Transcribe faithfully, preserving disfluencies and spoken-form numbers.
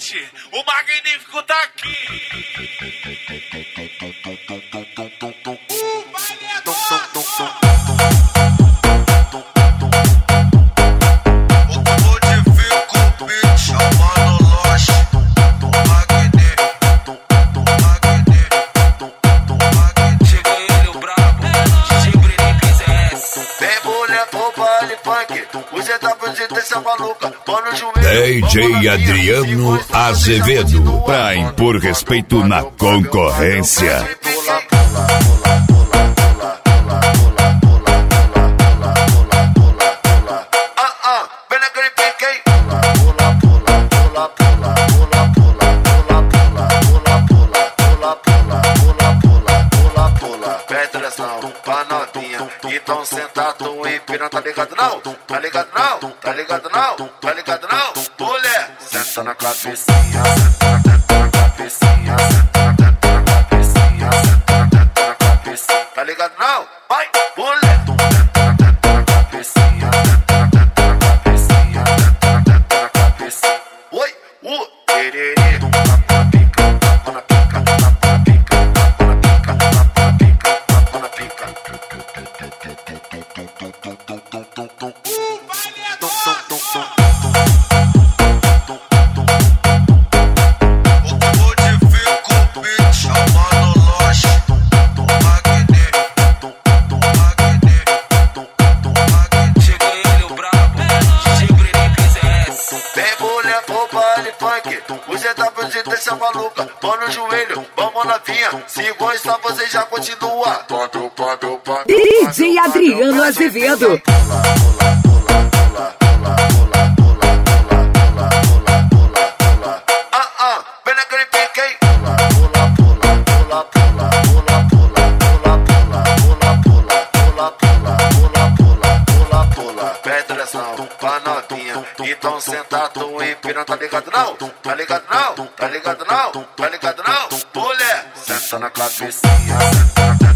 gente, o Magnífico tá aqui. D J Adriano Azevedo, pra impor respeito na concorrência. Então sentado em piranha, tá ligado não? Tá ligado não? Tá ligado não? Tá ligado não? Mulher, senta na cabecinha, senta na teta na cabecinha, senta na teta na cabecinha, senta na teta na cabecinha. Tá ligado não? Vai, mulher, senta na teta na cabecinha, senta na teta na cabecinha, senta na teta na cabecinha. Oi, uh, tererê, tapa na pica, tapa na pica, tapa na pica, tapa na pica, tapa na pica, tapa na pica. Você tá pedindo deixa maluca, pão no joelho, vamos novinha. Se gostar, você já continua. D J Adriano Azevedo. Ah, ah, vem naquele pique, hein? Pedração pra novinha, então sentado em piranha, tá ligado não? Tá ligado não? Tá ligado não? Tá ligado não? Mulher, senta na cabecinha, senta na